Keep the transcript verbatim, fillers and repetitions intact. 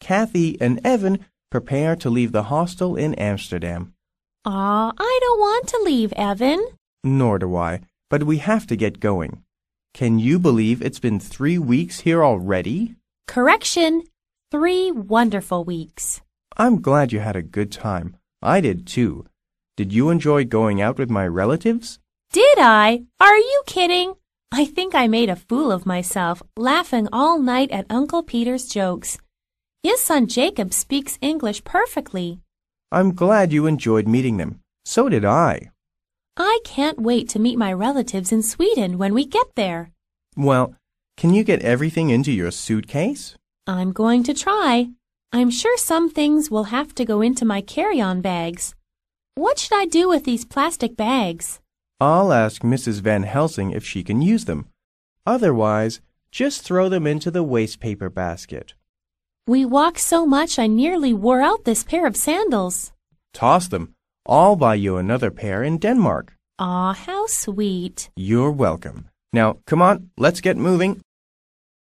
Kathy and Evan prepare to leave the hostel in Amsterdam. Aw, I don't want to leave, Evan. Nor do I, but we have to get going. Can you believe it's been three weeks here already? Correction. Three wonderful weeks. I'm glad you had a good time. I did too. Did you enjoy going out with my relatives? Did I? Are you kidding? I think I made a fool of myself, laughing all night at Uncle Peter's jokes. His son Jacob speaks English perfectly. I'm glad you enjoyed meeting them. So did I. I can't wait to meet my relatives in Sweden when we get there. Well, can you get everything into your suitcase? I'm going to try. I'm sure some things will have to go into my carry-on bags. What should I do with these plastic bags? I'll ask Missus Van Helsing if she can use them. Otherwise, just throw them into the wastepaper basket. We walked so much I nearly wore out this pair of sandals. Toss them. I'll buy you another pair in Denmark. Aw, how sweet. You're welcome. Now, come on, let's get moving.